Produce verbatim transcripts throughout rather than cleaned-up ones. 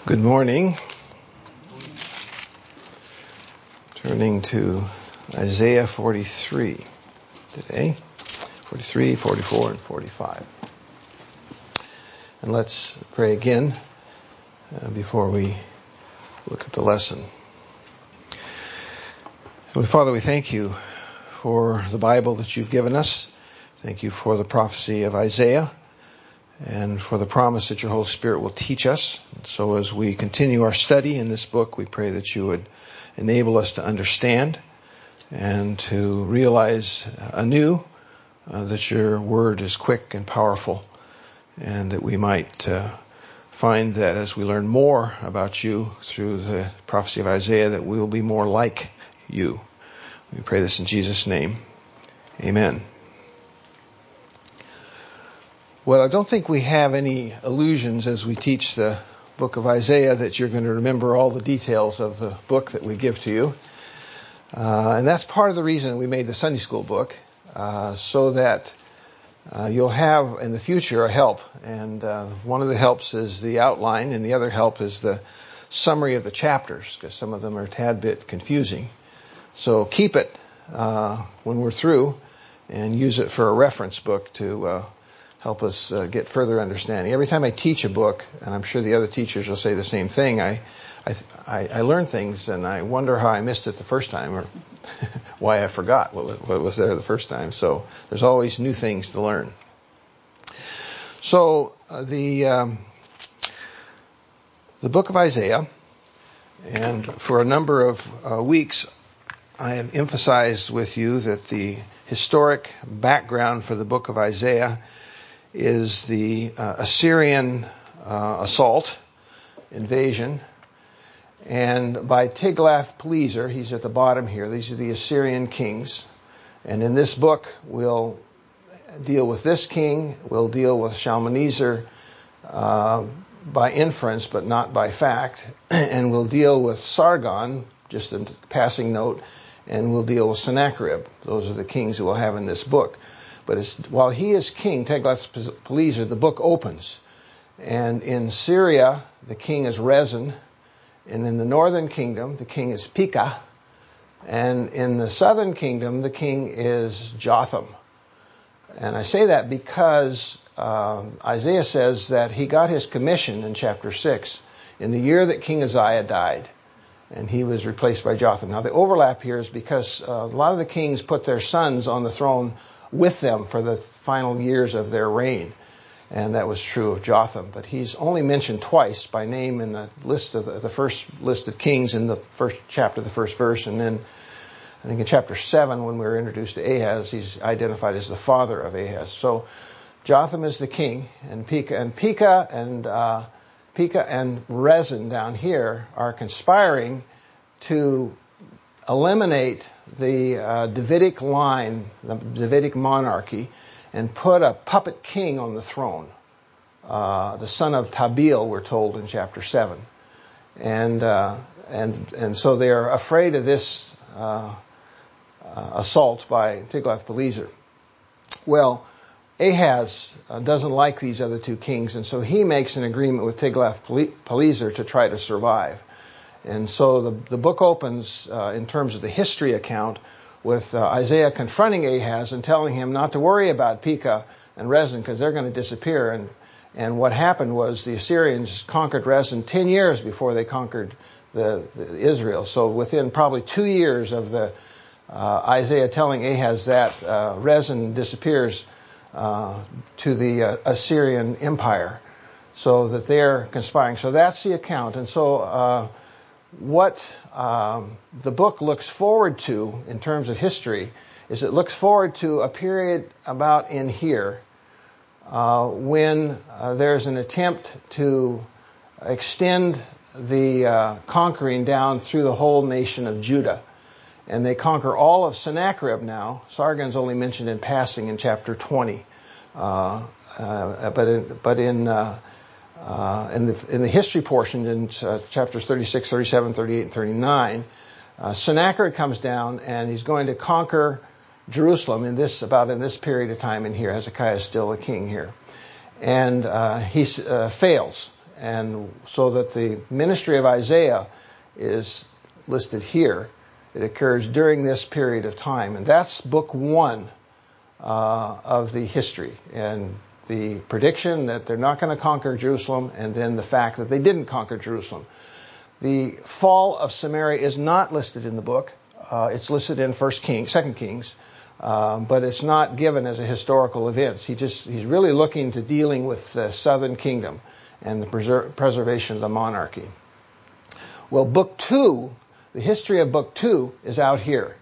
Good morning. Turning to Isaiah forty-three today. forty-three, forty-four, and forty-five. And let's pray again uh, before we look at the lesson. Heavenly Father, we thank you for the Bible that you've given us. Thank you for the prophecy of Isaiah and for the promise that your Holy Spirit will teach us. And so as we continue our study in this book, we pray that you would enable us to understand and to realize anew uh, that your word is quick and powerful, and that we might uh, find that as we learn more about you through the prophecy of Isaiah, that we will be more like you. We pray this in Jesus' name. Amen. Well, I don't think we have any illusions as we teach the book of Isaiah that you're going to remember all the details of the book that we give to you. Uh, and that's part of the reason we made the Sunday school book, uh, so that uh, you'll have in the future a help. And uh, one of the helps is the outline, and the other help is the summary of the chapters, because some of them are a tad bit confusing. So keep it uh, when we're through and use it for a reference book to uh, help us uh, get further understanding. Every time I teach a book, and I'm sure the other teachers will say the same thing, I I, I, I learn things and I wonder how I missed it the first time, or why I forgot what, what was there the first time. So there's always new things to learn. So uh, the um, the book of Isaiah, and for a number of uh, weeks, I have emphasized with you that the historic background for the book of Isaiah is the uh, Assyrian uh, assault, invasion, and by Tiglath-Pileser. He's at the bottom here. These are the Assyrian kings. And in this book, we'll deal with this king. We'll deal with Shalmaneser uh, by inference, but not by fact. And we'll deal with Sargon, just a passing note, and we'll deal with Sennacherib. Those are the kings that we'll have in this book. But it's, while he is king, Tiglath-Pileser, the book opens. And in Syria, the king is Rezin. And in the northern kingdom, the king is Pekah. And in the southern kingdom, the king is Jotham. And I say that because uh, Isaiah says that he got his commission in chapter six in the year that King Uzziah died. And he was replaced by Jotham. Now, the overlap here is because uh, a lot of the kings put their sons on the throne with them for the final years of their reign. And that was true of Jotham. But he's only mentioned twice by name in the list of the, the first list of kings in the first chapter, the first verse. And then I think in chapter seven, when we were introduced to Ahaz, he's identified as the father of Ahaz. So Jotham is the king, and Pekah and Pekah and uh, Pekah and Rezin down here are conspiring to eliminate the uh, Davidic line, the Davidic monarchy, and put a puppet king on the throne. Uh, the son of Tabil, we're told in chapter seven. And uh, and and so they are afraid of this uh, uh, assault by Tiglath-Pileser. Well, Ahaz uh, doesn't like these other two kings, and so he makes an agreement with Tiglath-Pileser to try to survive. And so the, the book opens uh, in terms of the history account with uh, Isaiah confronting Ahaz and telling him not to worry about Pekah and Rezin because they're going to disappear. And and what happened was the Assyrians conquered Rezin ten years before they conquered the, the Israel. So within probably two years of the uh, Isaiah telling Ahaz that, uh, Rezin disappears uh, to the uh, Assyrian Empire, so that they're conspiring. So that's the account. And so uh, what um, the book looks forward to in terms of history is it looks forward to a period about in here uh, when uh, there's an attempt to extend the uh, conquering down through the whole nation of Judah. And they conquer all of Sennacherib now. Sargon's only mentioned in passing in chapter twenty. Uh, uh, but in, but in uh, Uh, in the in the history portion, in uh, chapters thirty-six, thirty-seven, thirty-eight, and thirty-nine, uh, Sennacherib comes down and he's going to conquer Jerusalem in this about in this period of time in here. Hezekiah is still a king here, and uh, he uh, fails. And so that the ministry of Isaiah is listed here. It occurs during this period of time. And that's book one uh, of the history. And the prediction that they're not going to conquer Jerusalem, and then the fact that they didn't conquer Jerusalem. The fall of Samaria is not listed in the book. Uh, it's listed in First Kings, Second Kings, uh, but it's not given as a historical event. He just he's really looking to dealing with the southern kingdom and the preser- preservation of the monarchy. Well, book two, the history of book two is out here.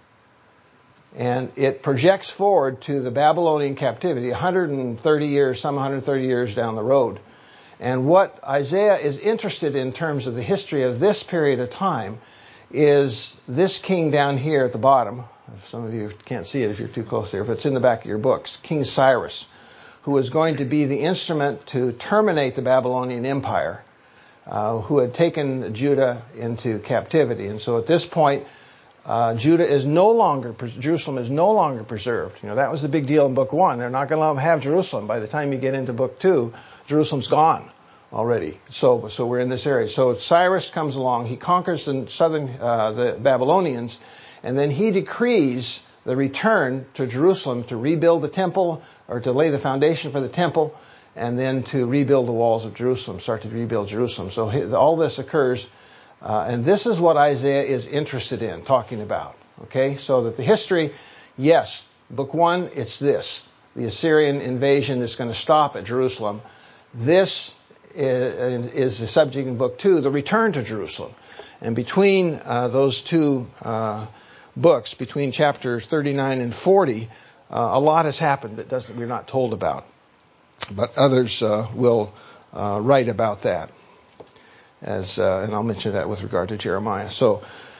And it projects forward to the Babylonian captivity, one hundred thirty years, some one hundred thirty years down the road. And what Isaiah is interested in terms of the history of this period of time is this king down here at the bottom. Some of you can't see it if you're too close there, but it's in the back of your books. King Cyrus, who is going to be the instrument to terminate the Babylonian Empire, uh, who had taken Judah into captivity. And so at this point, Uh, Judah is no longer, Jerusalem is no longer preserved. You know, that was the big deal in book one. They're not going to let them have Jerusalem. By the time you get into book two, Jerusalem's gone already. So, so we're in this area. So Cyrus comes along. He conquers the southern, uh, the Babylonians, and then he decrees the return to Jerusalem to rebuild the temple, or to lay the foundation for the temple, and then to rebuild the walls of Jerusalem, start to rebuild Jerusalem. So he, all this occurs. Uh, and this is what Isaiah is interested in talking about. Okay, so that the history, yes, book one, it's this. The Assyrian invasion is going to stop at Jerusalem. This is, is the subject in book two, the return to Jerusalem. And between uh, those two uh, books, between chapters thirty-nine and forty, uh, a lot has happened that doesn't we're not told about. But others uh, will uh, write about that. As uh, and I'll mention that with regard to Jeremiah. So,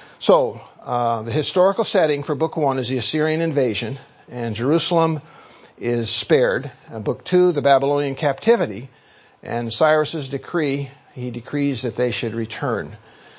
so uh, the historical setting for book one is the Assyrian invasion, and Jerusalem is spared. Uh, book two, the Babylonian captivity, and Cyrus's decree. He decrees that they should return.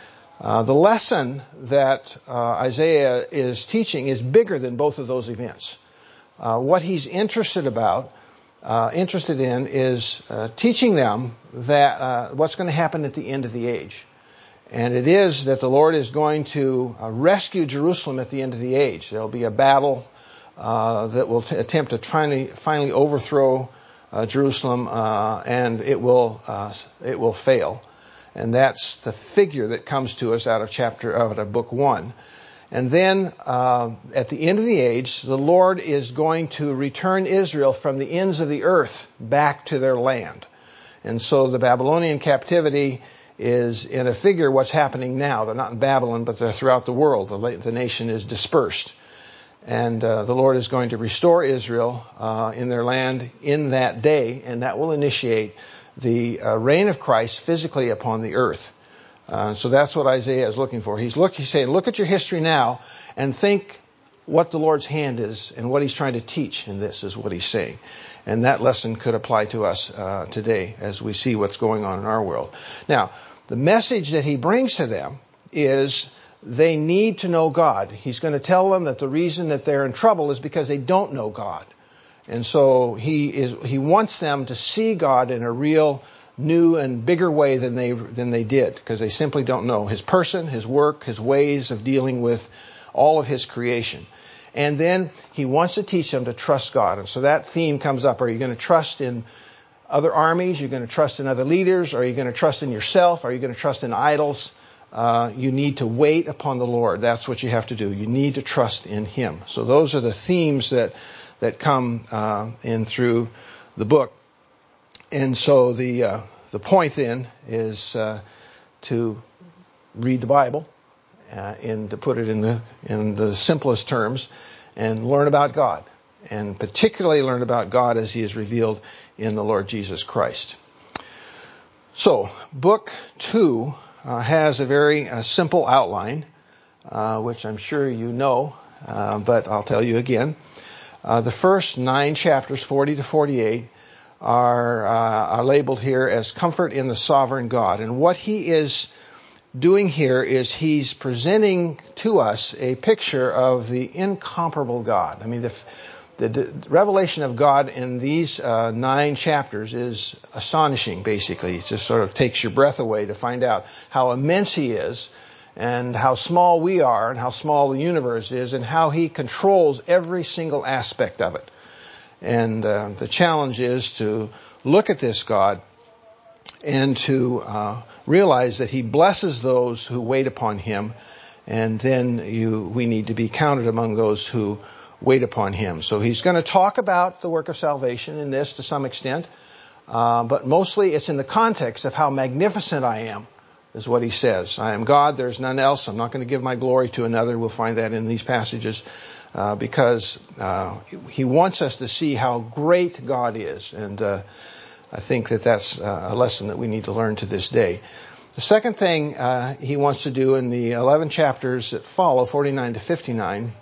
Uh, the lesson that uh, Isaiah is teaching is bigger than both of those events. Uh, what he's interested about. Uh, interested in is uh, teaching them that uh, what's going to happen at the end of the age. And it is that the Lord is going to uh, rescue Jerusalem at the end of the age. There will be a battle uh, that will t- attempt to finally, finally overthrow uh, Jerusalem, uh, and it will uh, it will fail. And that's the figure that comes to us out of chapter out of book one. And then uh, at the end of the age, the Lord is going to return Israel from the ends of the earth back to their land. And so the Babylonian captivity is in a figure what's happening now. They're not in Babylon, but they're throughout the world. The, the nation is dispersed. And uh, the Lord is going to restore Israel uh, in their land in that day, and that will initiate the uh, reign of Christ physically upon the earth. Uh, so that's what Isaiah is looking for. He's, look, he's saying, look at your history now and think what the Lord's hand is and what he's trying to teach in this is what he's saying. And that lesson could apply to us uh, today as we see what's going on in our world. Now, the message that he brings to them is they need to know God. He's going to tell them that the reason that they're in trouble is because they don't know God. And so he is he wants them to see God in a real new and bigger way than they than they did, because they simply don't know his person, his work, his ways of dealing with all of his creation. And then he wants to teach them to trust God. And so that theme comes up. Are you going to trust in other armies? Are you going to trust in other leaders? Are you going to trust in yourself? Are you going to trust in idols? Uh, you need to wait upon the Lord. That's what you have to do. You need to trust in him. So those are the themes that that come uh, in through the book. And so the uh, the point then is uh, to read the Bible uh, and to put it in the in the simplest terms and learn about God, and particularly learn about God as he is revealed in the Lord Jesus Christ. So book two uh, has a very uh, simple outline, uh, which I'm sure you know, uh, but I'll tell you again. Uh, the first nine chapters, forty to forty-eight, are, uh, are labeled here as comfort in the sovereign God. And what he is doing here is he's presenting to us a picture of the incomparable God. I mean, the, The d- revelation of God in these uh, nine chapters is astonishing, basically. It just sort of takes your breath away to find out how immense He is, and how small we are, and how small the universe is, and how He controls every single aspect of it. And uh, the challenge is to look at this God and to uh, realize that He blesses those who wait upon Him, and then you we need to be counted among those who wait upon Him. So He's going to talk about the work of salvation in this to some extent, uh, but mostly it's in the context of how magnificent I am, is what He says. I am God, there's none else. I'm not going to give my glory to another. We'll find that in these passages, uh, because uh, He wants us to see how great God is. And uh, I think that that's a lesson that we need to learn to this day. The second thing uh, He wants to do in the eleven chapters that follow, forty-nine to fifty-nine,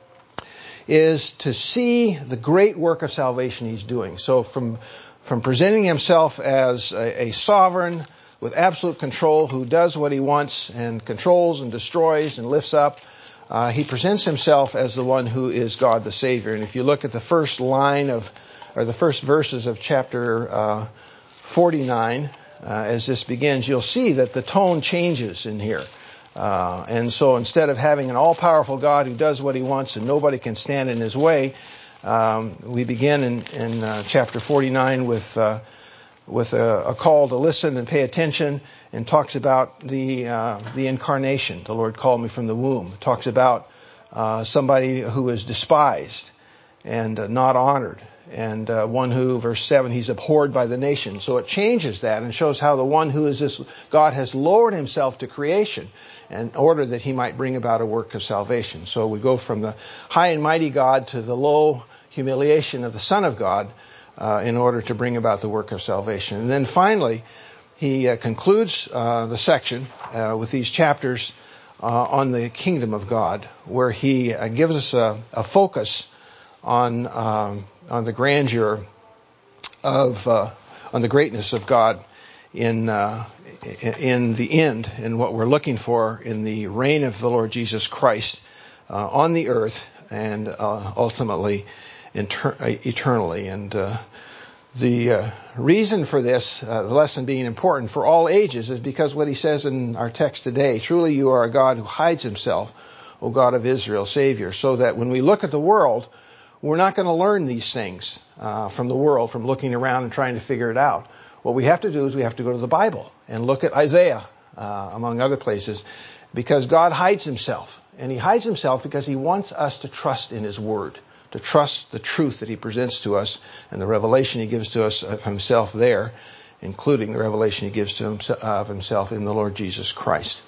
is to see the great work of salvation He's doing. So from from presenting Himself as a, a sovereign with absolute control who does what He wants and controls and destroys and lifts up, uh, He presents Himself as the one who is God the Savior. And if you look at the first line of, or the first verses of chapter uh, forty-nine, uh, as this begins, you'll see that the tone changes in here. Uh, and so instead of having an all-powerful God who does what He wants and nobody can stand in His way, um, we begin in, in uh, chapter forty-nine with uh, with a, a call to listen and pay attention, and talks about the uh, the incarnation. The Lord called me from the womb. It talks about uh, somebody who is despised and uh, not honored, and uh, one who, verse seven, He's abhorred by the nation. So it changes that and shows how the one who is this God has lowered Himself to creation in order that He might bring about a work of salvation. So we go from the high and mighty God to the low humiliation of the Son of God, Uh, in order to bring about the work of salvation. And then finally, he uh, concludes uh, the section uh, with these chapters uh, on the kingdom of God, where he uh, gives us a, a focus on um, on the grandeur of uh, on the greatness of God in uh, in the end, and what we're looking for in the reign of the Lord Jesus Christ uh, on the earth, and uh, ultimately Inter- eternally. And uh, the uh, reason for this, uh, the lesson being important for all ages, is because what He says in our text today, truly you are a God who hides Himself, O God of Israel, Savior, so that when we look at the world, we're not going to learn these things uh, from the world, from looking around and trying to figure it out. What we have to do is we have to go to the Bible and look at Isaiah, uh, among other places, because God hides Himself. And He hides Himself because He wants us to trust in His Word, to trust the truth that He presents to us and the revelation He gives to us of Himself there, including the revelation He gives to himself, of Himself in the Lord Jesus Christ.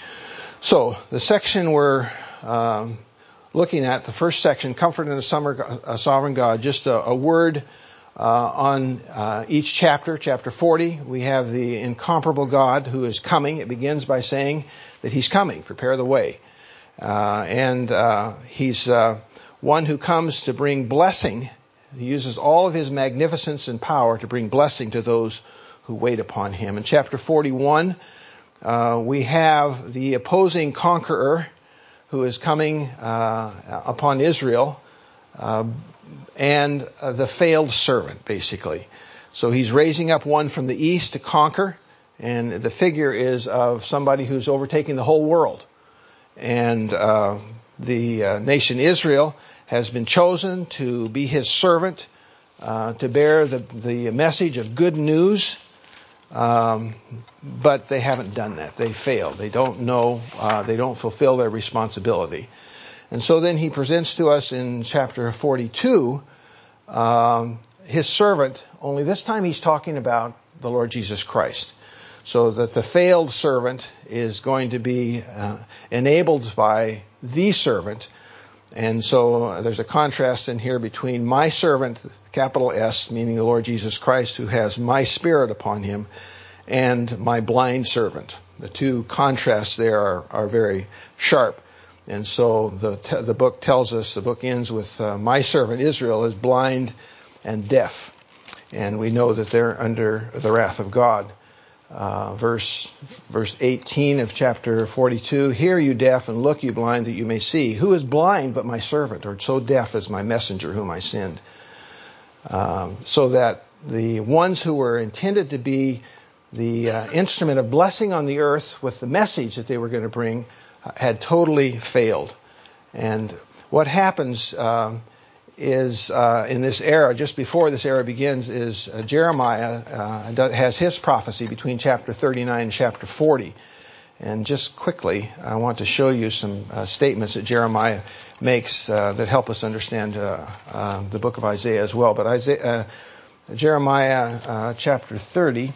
So the section we're um, looking at, the first section, Comfort in a, summer, a Sovereign God, just a, a word uh, on uh, each chapter. Chapter forty, we have the incomparable God who is coming. It begins by saying that He's coming, prepare the way. Uh, and uh, He's... Uh, one who comes to bring blessing. He uses all of His magnificence and power to bring blessing to those who wait upon Him. In chapter forty-one, uh, we have the opposing conqueror who is coming uh, upon Israel, uh, and uh, the failed servant, basically. So He's raising up one from the east to conquer, and the figure is of somebody who's overtaking the whole world. And uh, the uh, nation Israel has been chosen to be His servant, uh, to bear the, the message of good news, um, but they haven't done that. They failed. They don't know, uh, they don't fulfill their responsibility. And so then He presents to us in chapter forty-two, um, His servant, only this time He's talking about the Lord Jesus Christ. So that the failed servant is going to be uh, enabled by the servant. And so there's a contrast in here between my servant, capital S, meaning the Lord Jesus Christ, who has my Spirit upon Him, and my blind servant. The two contrasts there are, are very sharp. And so the the book tells us, the book ends with, uh, my servant Israel is blind and deaf. And we know that they're under the wrath of God. uh, verse verse eighteen of chapter forty-two. Hear, you deaf, and look, you blind, that you may see. Who is blind but my servant, or so deaf as my messenger whom I send? Um, so that the ones who were intended to be the uh, instrument of blessing on the earth with the message that they were going to bring uh, had totally failed. And what happens uh, is uh, in this era, just before this era begins, is uh, Jeremiah uh, has his prophecy between chapter thirty-nine and chapter forty. And just quickly, I want to show you some uh, statements that Jeremiah makes uh, that help us understand uh, uh, the book of Isaiah as well. But Isaiah, uh, Jeremiah uh, chapter thirty,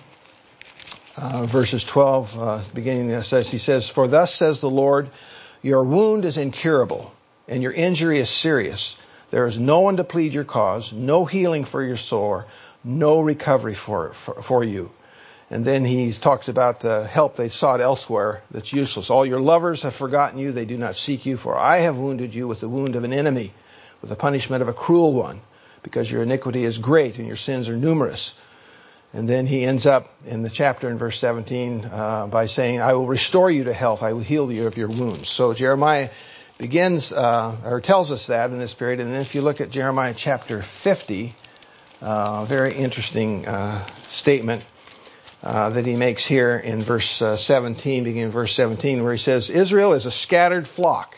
uh, verses twelve, uh, beginning, it says, he says, "For thus says the Lord, your wound is incurable, and your injury is serious. There is no one to plead your cause, no healing for your sore, no recovery for, for, for you." And then he talks about the help they sought elsewhere that's useless. "All your lovers have forgotten you. They do not seek you. For I have wounded you with the wound of an enemy, with the punishment of a cruel one, because your iniquity is great and your sins are numerous." And then he ends up in the chapter in verse seventeen uh, by saying, "I will restore you to health. I will heal you of your wounds." So Jeremiah begins uh, or tells us that in this period. And then if you look at Jeremiah chapter fifty, a uh, very interesting uh, statement Uh, that he makes here in verse uh, seventeen, beginning in verse seventeen, where he says, "Israel is a scattered flock,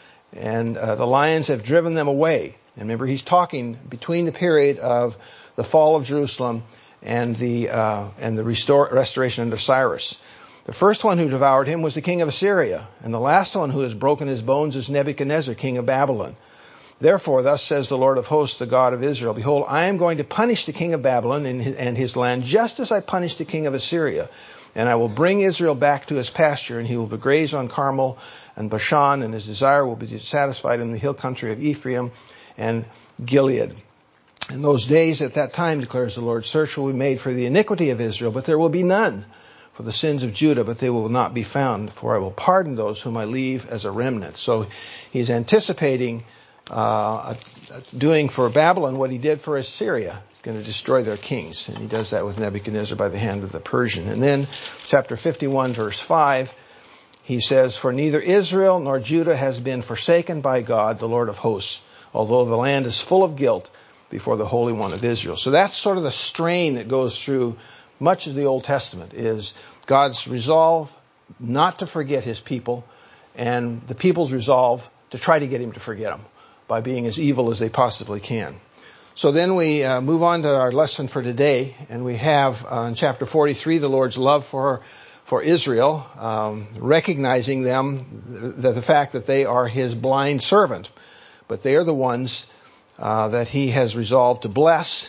and uh, the lions have driven them away." And remember, he's talking between the period of the fall of Jerusalem and the uh, and the restore, restoration under Cyrus. "The first one who devoured him was the king of Assyria, and the last one who has broken his bones is Nebuchadnezzar, king of Babylon. Therefore, thus says the Lord of hosts, the God of Israel, behold, I am going to punish the king of Babylon and his land, just as I punished the king of Assyria. And I will bring Israel back to his pasture, and he will graze on Carmel and Bashan, and his desire will be satisfied in the hill country of Ephraim and Gilead. In those days, at that time, declares the Lord, search will be made for the iniquity of Israel, but there will be none. For the sins of Judah, but they will not be found. For I will pardon those whom I leave as a remnant." So he's anticipating Uh, doing for Babylon what he did for Assyria. He's going to destroy their kings. And he does that with Nebuchadnezzar by the hand of the Persian. And then chapter fifty-one, verse five, he says, "For neither Israel nor Judah has been forsaken by God, the Lord of hosts, although the land is full of guilt before the Holy One of Israel." So that's sort of the strain that goes through much of the Old Testament, is God's resolve not to forget his people, and the people's resolve to try to get him to forget them by being as evil as they possibly can. So then we uh, move on to our lesson for today, and we have uh, in chapter forty-three the Lord's love for for Israel, um, recognizing them, the, the fact that they are his blind servant, but they are the ones uh, that he has resolved to bless,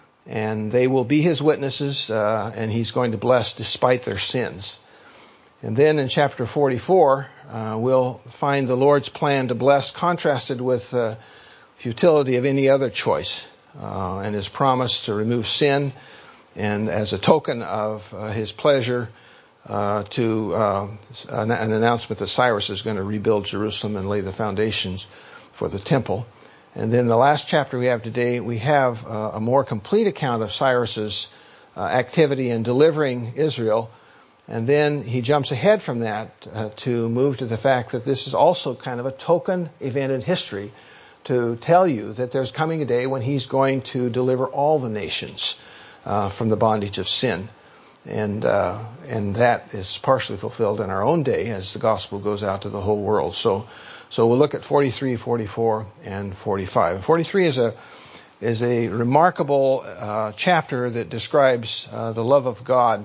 and they will be his witnesses, uh, and he's going to bless despite their sins. And then in chapter forty-four, uh, we'll find the Lord's plan to bless contrasted with the uh, futility of any other choice, uh, and his promise to remove sin, and as a token of uh, his pleasure uh, to uh, an, an announcement that Cyrus is going to rebuild Jerusalem and lay the foundations for the temple. And then the last chapter we have today, we have uh, a more complete account of Cyrus's uh, activity in delivering Israel. And then he jumps ahead from that uh, to move to the fact that this is also kind of a token event in history to tell you that there's coming a day when he's going to deliver all the nations uh, from the bondage of sin. And uh, and that is partially fulfilled in our own day as the gospel goes out to the whole world. So so we'll look at forty-three, forty-four, and forty-five. forty-three is a is a remarkable uh, chapter that describes uh, the love of God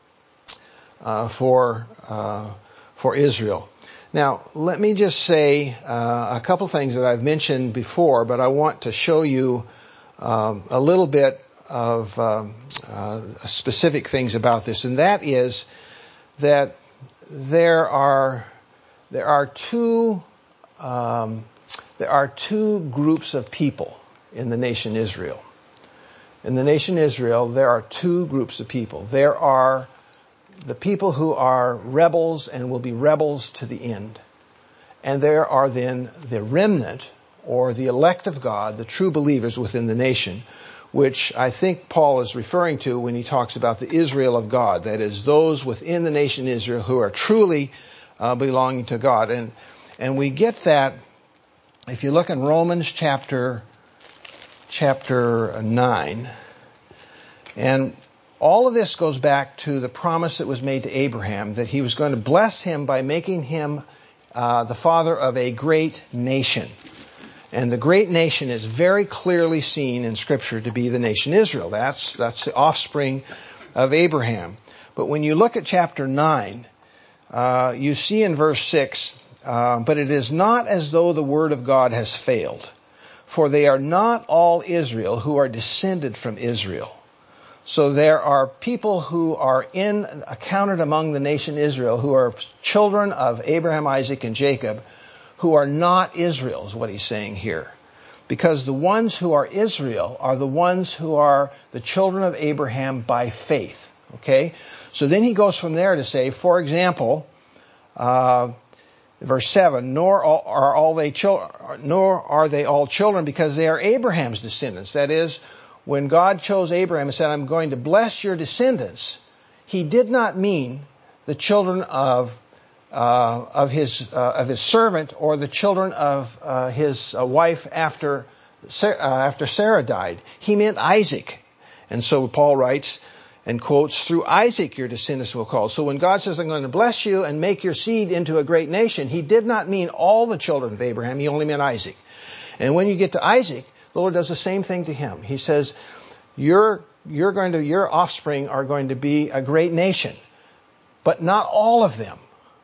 Uh, for uh, for Israel. Now, let me just say uh, a couple things that I've mentioned before, but I want to show you um, a little bit of um, uh, specific things about this, and that is that there are there are two um, there are two groups of people in the nation Israel. In the nation Israel, there are two groups of people. There are the people who are rebels and will be rebels to the end. And there are then the remnant, or the elect of God, the true believers within the nation, which I think Paul is referring to when he talks about the Israel of God. That is, those within the nation Israel who are truly uh, belonging to God. And and we get that if you look in Romans chapter chapter nine. And all of this goes back to the promise that was made to Abraham, that he was going to bless him by making him uh, the father of a great nation. And the great nation is very clearly seen in Scripture to be the nation Israel. That's, that's the offspring of Abraham. But when you look at chapter nine, uh, you see in verse six, uh, but it is not as though the word of God has failed, for they are not all Israel who are descended from Israel. So there are people who are in, counted among the nation Israel, who are children of Abraham, Isaac, and Jacob, who are not Israel, is what he's saying here. Because the ones who are Israel are the ones who are the children of Abraham by faith. Okay? So then he goes from there to say, for example, uh, verse seven, nor are all they children, nor are they all children because they are Abraham's descendants. That is, when God chose Abraham and said, I'm going to bless your descendants, he did not mean the children of uh, of his uh, of his servant or the children of uh, his uh, wife after Sarah, uh, after Sarah died. He meant Isaac. And so Paul writes and quotes, through Isaac your descendants will call. So when God says, I'm going to bless you and make your seed into a great nation, he did not mean all the children of Abraham. He only meant Isaac. And when you get to Isaac, the Lord does the same thing to him. He says, you're, you're going to, your offspring are going to be a great nation, but not all of them.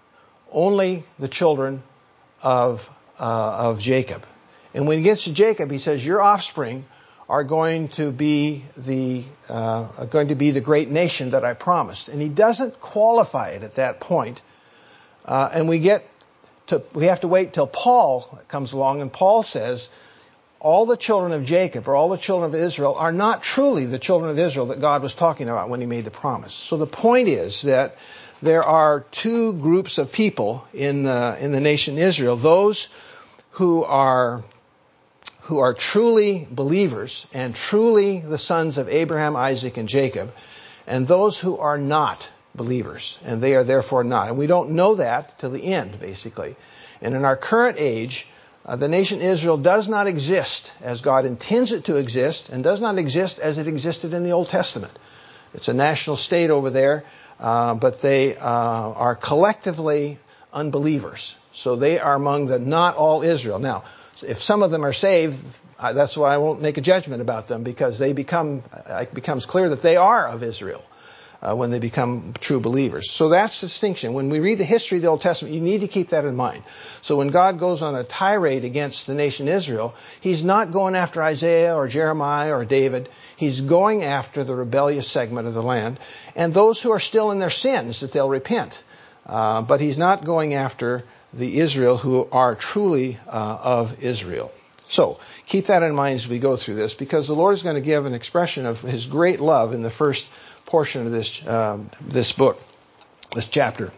Only the children of, uh, of Jacob. And when he gets to Jacob, he says, your offspring are going to be the, uh, are going to be the great nation that I promised. And he doesn't qualify it at that point. Uh, and we get to, we have to wait till Paul comes along, and Paul says, all the children of Jacob or all the children of Israel are not truly the children of Israel that God was talking about when he made the promise. So the point is that there are two groups of people in the, in the nation Israel, those who are, who are truly believers and truly the sons of Abraham, Isaac, and Jacob, and those who are not believers, and they are therefore not. And we don't know that till the end, basically. And in our current age, Uh, the nation Israel does not exist as God intends it to exist, and does not exist as it existed in the Old Testament. It's a national state over there, uh, but they uh, are collectively unbelievers. So they are among the not all Israel. Now, if some of them are saved, uh, that's why I won't make a judgment about them, because they become, uh, it becomes clear that they are of Israel. Uh, when they become true believers. So that's the distinction. When we read the history of the Old Testament, you need to keep that in mind. So when God goes on a tirade against the nation Israel, he's not going after Isaiah or Jeremiah or David. He's going after the rebellious segment of the land and those who are still in their sins, that they'll repent. Uh, but he's not going after the Israel who are truly uh, of Israel. So keep that in mind as we go through this, because the Lord is going to give an expression of his great love in the first portion of this um, this book, this chapter.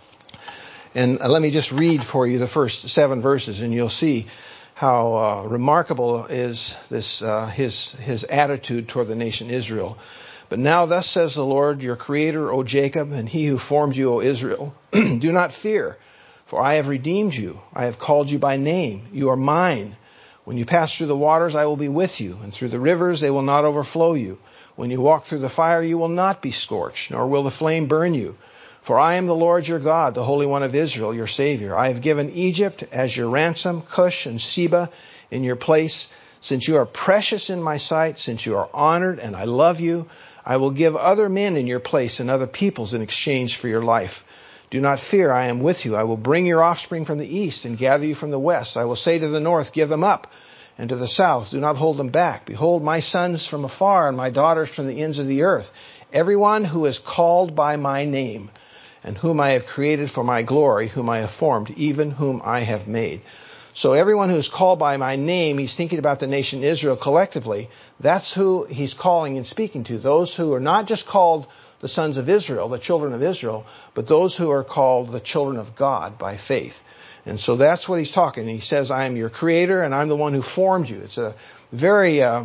And uh, let me just read for you the first seven verses, and you'll see how uh, remarkable is this uh, his his attitude toward the nation Israel. But now thus says the Lord, your creator, O Jacob, and he who formed you, O Israel, do not fear, for I have redeemed you. I have called you by name. You are mine. When you pass through the waters, I will be with you, and through the rivers, they will not overflow you. When you walk through the fire, you will not be scorched, nor will the flame burn you. For I am the Lord your God, the Holy One of Israel, your Savior. I have given Egypt as your ransom, Cush and Seba in your place. Since you are precious in my sight, since you are honored and I love you, I will give other men in your place and other peoples in exchange for your life. Do not fear, I am with you. I will bring your offspring from the east and gather you from the west. I will say to the north, give them up. And to the south, do not hold them back. Behold, my sons from afar and my daughters from the ends of the earth. Everyone who is called by my name and whom I have created for my glory, whom I have formed, even whom I have made. So everyone who is called by my name, he's thinking about the nation Israel collectively. That's who he's calling and speaking to. Those who are not just called the sons of Israel, the children of Israel, but those who are called the children of God by faith. And so that's what he's talking. He says, I am your creator and I'm the one who formed you. It's a very uh,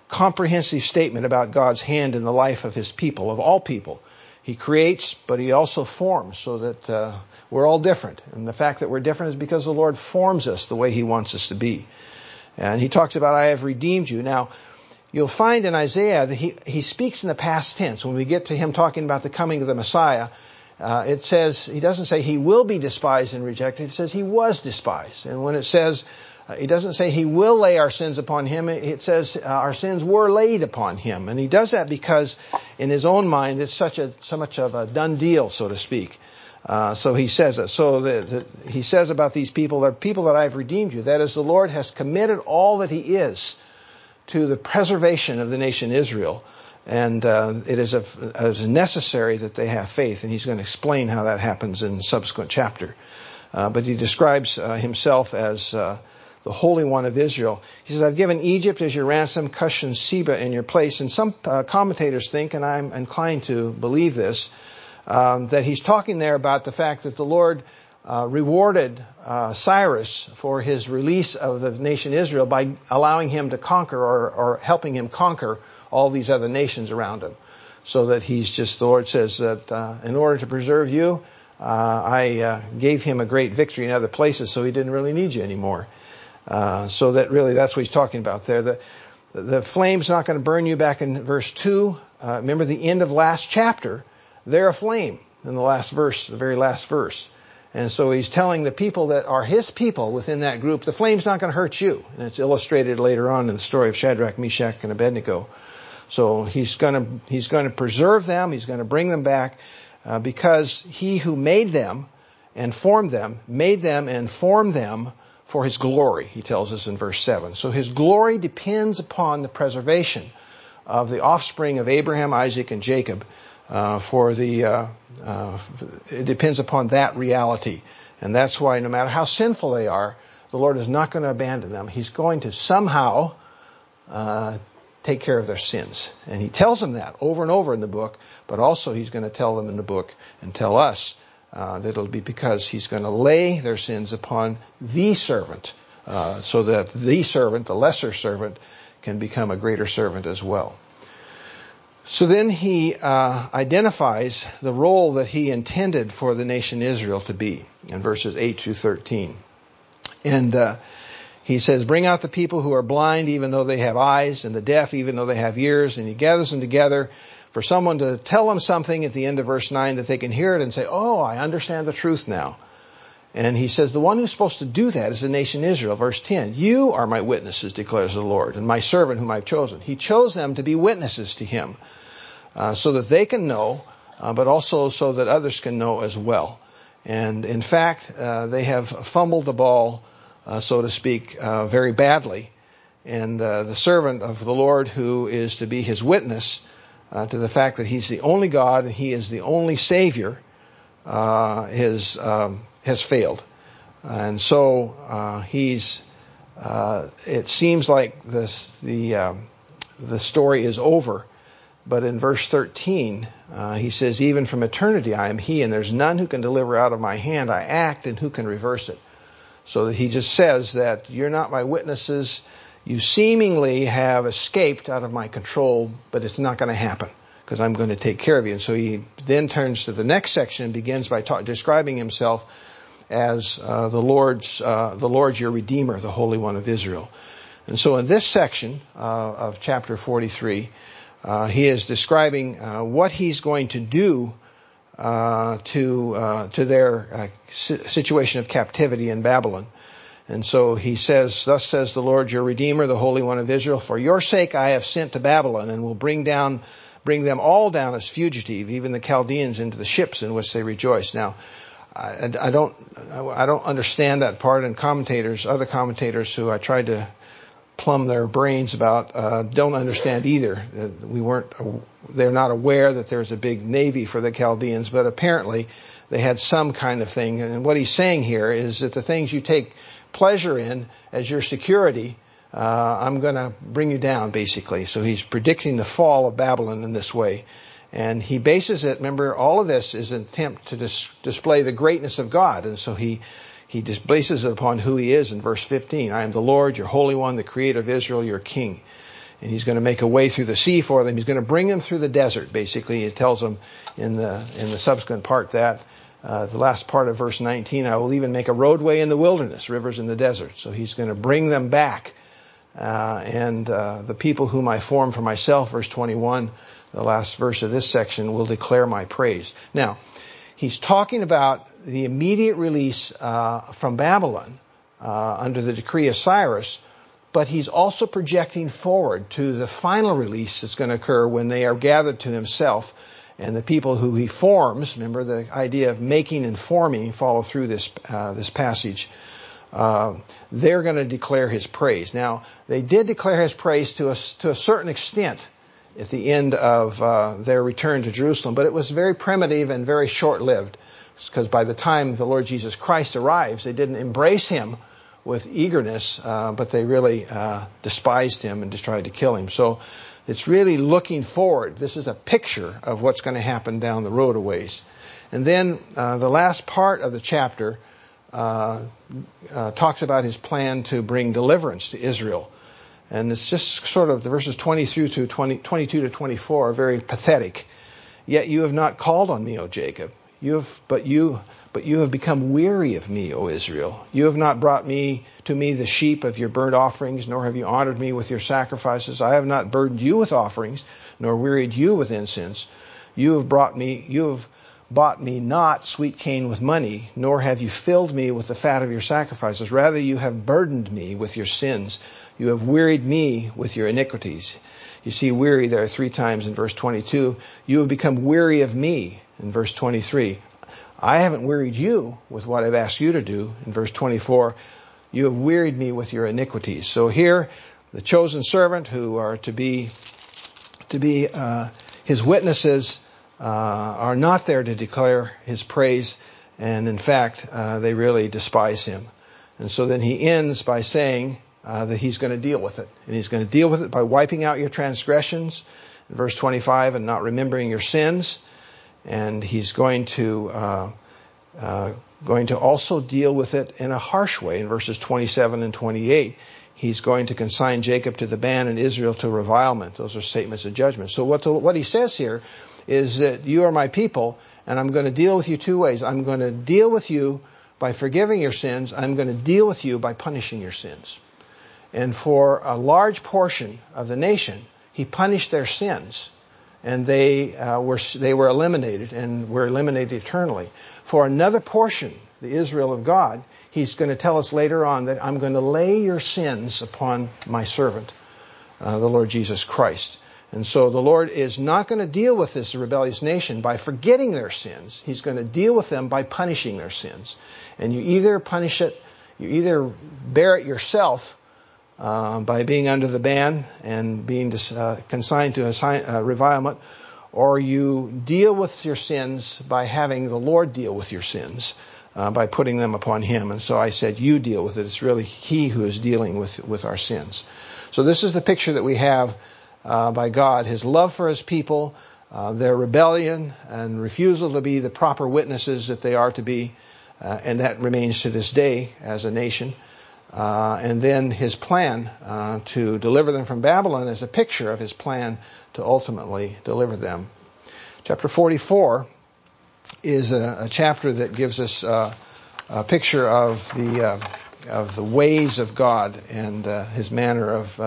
comprehensive statement about God's hand in the life of his people, of all people. He creates, but he also forms, so that uh, we're all different. And the fact that we're different is because the Lord forms us the way he wants us to be. And he talks about, I have redeemed you. Now, you'll find in Isaiah that he, he speaks in the past tense. When we get to him talking about the coming of the Messiah, uh, it says, he doesn't say he will be despised and rejected. It says he was despised. And when it says, uh, it doesn't say he will lay our sins upon him. It says uh, our sins were laid upon him. And he does that because in his own mind, it's such a, so much of a done deal, so to speak. Uh, so he says it. So that, that he says about these people, they're people that I've redeemed you. That is, the Lord has committed all that he is to the preservation of the nation Israel. And uh, it is a, as necessary that they have faith. And he's going to explain how that happens in the subsequent chapter. Uh, but he describes uh, himself as uh, the Holy One of Israel. He says, I've given Egypt as your ransom, Cush and Seba in your place. And some uh, commentators think, and I'm inclined to believe this, um, that he's talking there about the fact that the Lord uh, rewarded uh, Cyrus for his release of the nation Israel by allowing him to conquer or, or helping him conquer all these other nations around him. So that he's just, the Lord says that uh, in order to preserve you, uh, I uh, gave him a great victory in other places, so he didn't really need you anymore. Uh, so that really, that's what he's talking about there. The, the flame's not going to burn you. Back in verse two. Uh, remember the end of last chapter. They're aflame in the last verse, the very last verse. And so he's telling the people that are his people within that group, the flame's not going to hurt you. And it's illustrated later on in the story of Shadrach, Meshach, and Abednego. So he's going to, he's going to preserve them. He's going to bring them back uh, because he who made them and formed them, made them and formed them for his glory, he tells us in verse seven. So his glory depends upon the preservation of the offspring of Abraham, Isaac, and Jacob. Uh, for the, uh, uh, it depends upon that reality. And that's why no matter how sinful they are, the Lord is not going to abandon them. He's going to somehow uh, take care of their sins. And he tells them that over and over in the book, but also he's going to tell them in the book and tell us Uh, that it'll be because he's going to lay their sins upon the servant, uh, so that the servant, the lesser servant, can become a greater servant as well. So then he uh, identifies the role that he intended for the nation Israel to be in verses eight through thirteen. And uh, he says, bring out the people who are blind even though they have eyes, and the deaf even though they have ears. And he gathers them together for someone to tell them something at the end of verse nine that they can hear it and say, oh, I understand the truth now. And he says, the one who's supposed to do that is the nation Israel. Verse ten, you are my witnesses, declares the Lord, and my servant whom I've chosen. He chose them to be witnesses to him uh, so that they can know, uh, but also so that others can know as well. And in fact, uh, they have fumbled the ball, uh, so to speak, uh, very badly. And uh, the servant of the Lord who is to be his witness Uh, to the fact that he's the only God and he is the only Savior, uh, is, um, has failed. And so, uh, he's, uh, it seems like this, the, um, the story is over. But in verse thirteen, uh, he says, even from eternity I am he, and there's none who can deliver out of my hand. I act, and who can reverse it? So that he just says that you're not my witnesses. You seemingly have escaped out of my control, but it's not going to happen because I'm going to take care of you. And so he then turns to the next section and begins by ta- describing himself as uh, the Lord's, uh, the Lord your Redeemer, the Holy One of Israel. And so in this section uh, of chapter forty-three, uh, he is describing uh, what he's going to do uh, to uh, to their uh, situation of captivity in Babylon. And so he says, thus says the Lord your Redeemer, the Holy One of Israel, for your sake I have sent to Babylon, and will bring down, bring them all down as fugitive, even the Chaldeans into the ships in which they rejoice. Now, I, I don't, I don't understand that part, and commentators, other commentators who I tried to plumb their brains about, uh, don't understand either. We weren't, they're not aware that there's a big navy for the Chaldeans, but apparently they had some kind of thing. And what he's saying here is that the things you take pleasure in as your security, uh, I'm going to bring you down, basically. So he's predicting the fall of Babylon in this way. And he bases it, remember, all of this is an attempt to dis- display the greatness of God. And so he, he just bases it upon who he is in verse fifteen. I am the Lord, your Holy One, the Creator of Israel, your King. and he's going to make a way through the sea for them. He's going to bring them through the desert, basically. It tells them in the in the subsequent part that, uh, the last part of verse nineteen, I will even make a roadway in the wilderness, rivers in the desert. So he's going to bring them back. Uh, and uh, the people whom I form for myself, verse twenty-one, the last verse of this section, will declare my praise. Now, he's talking about the immediate release uh, from Babylon uh, under the decree of Cyrus, but he's also projecting forward to the final release that's going to occur when they are gathered to himself, and the people who he forms, remember the idea of making and forming, follow through this uh, this passage, uh, they're going to declare his praise. Now, they did declare his praise to a, to a certain extent at the end of uh, their return to Jerusalem, but it was very primitive and very short-lived, because by the time the Lord Jesus Christ arrives, they didn't embrace him with eagerness, uh, but they really uh, despised him and just tried to kill him. So it's really looking forward. This is a picture of what's going to happen down the road a ways. And then uh, the last part of the chapter uh, uh, talks about his plan to bring deliverance to Israel. And it's just sort of the verses twenty through to twenty, twenty-two to twenty-four are very pathetic. Yet you have not called on me, O Jacob. You have, but you, but you have become weary of me, O Israel. You have not brought me to me the sheep of your burnt offerings, nor have you honored me with your sacrifices. I have not burdened you with offerings, nor wearied you with incense. You have brought me, you have bought me not sweet cane with money, nor have you filled me with the fat of your sacrifices. Rather, you have burdened me with your sins. You have wearied me with your iniquities. You see weary there three times in verse twenty-two. You have become weary of me in verse twenty-three. I haven't wearied you with what I've asked you to do in verse twenty-four. You have wearied me with your iniquities. So here, the chosen servant who are to be to be uh, his witnesses uh, are not there to declare his praise, and in fact, uh, they really despise him. And so then he ends by saying uh, that he's going to deal with it, and he's going to deal with it by wiping out your transgressions in verse twenty-five and not remembering your sins. And he's going to uh, uh, going to also deal with it in a harsh way in verses twenty-seven and twenty-eight. He's going to consign Jacob to the ban and Israel to revilement. Those are statements of judgment. So what the, what he says here is that you are my people, and I'm going to deal with you two ways. I'm going to deal with you by forgiving your sins. I'm going to deal with you by punishing your sins. And for a large portion of the nation, he punished their sins. And they uh, were they were eliminated and were eliminated eternally. For another portion, the Israel of God, he's going to tell us later on that I'm going to lay your sins upon my servant, uh, the Lord Jesus Christ. And so the Lord is not going to deal with this rebellious nation by forgetting their sins. He's going to deal with them by punishing their sins. And you either punish it, you either bear it yourself, Uh, by being under the ban and being uh, consigned to a uh, revilement, or you deal with your sins by having the Lord deal with your sins, uh, by putting them upon him. And so I said, you deal with it. It's really he who is dealing with, with our sins. So this is the picture that we have uh, by God, his love for his people, uh, their rebellion and refusal to be the proper witnesses that they are to be, uh, and that remains to this day as a nation. Uh, and then his plan uh, to deliver them from Babylon is a picture of his plan to ultimately deliver them. Chapter forty-four is a, a chapter that gives us uh, a picture of the uh, of the ways of God and uh, his manner of uh,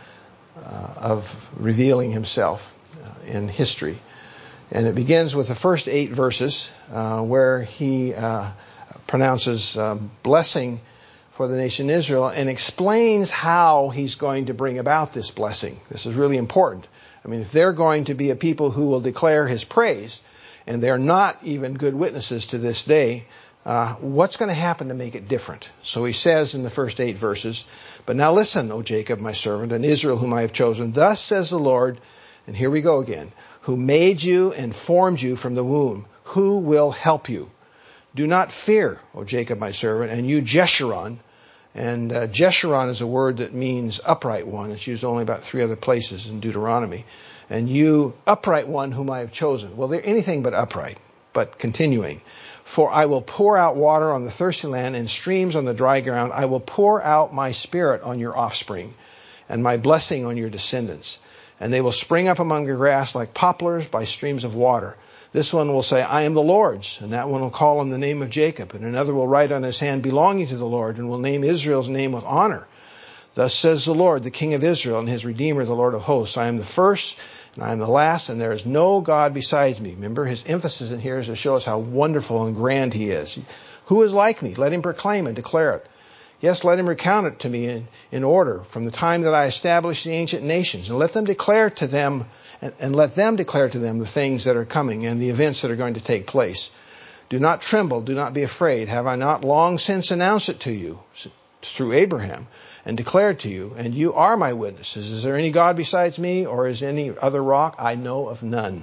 uh, of revealing himself uh, in history. And it begins with the first eight verses uh, where he uh, pronounces uh, blessing for the nation Israel and explains how he's going to bring about this blessing. This is really important. I mean, if they're going to be a people who will declare his praise, and they're not even good witnesses to this day, uh, what's going to happen to make it different? So he says in the first eight verses, but now listen, O Jacob, my servant, and Israel, whom I have chosen. Thus says the Lord, and here we go again, who made you and formed you from the womb. Who will help you? Do not fear, O Jacob, my servant, and you, Jeshurun. And uh, Jeshurun is a word that means upright one. It's used only about three other places in Deuteronomy. And you, upright one whom I have chosen. Well, they're anything but upright. But continuing. For I will pour out water on the thirsty land and streams on the dry ground. I will pour out my spirit on your offspring and my blessing on your descendants. And they will spring up among the grass like poplars by streams of water. This one will say, I am the Lord's, and that one will call on the name of Jacob. And another will write on his hand, belonging to the Lord, and will name Israel's name with honor. Thus says the Lord, the King of Israel, and his Redeemer, the Lord of hosts. I am the first, and I am the last, and there is no God besides me. Remember, his emphasis in here is to show us how wonderful and grand he is. Who is like me? Let him proclaim and declare it. Yes, let him recount it to me in, in order from the time that I established the ancient nations, and let them declare to them, and, and let them declare to them the things that are coming and the events that are going to take place. Do not tremble, do not be afraid. Have I not long since announced it to you through Abraham and declared to you, and you are my witnesses? Is there any God besides me, or is any other rock? I know of none.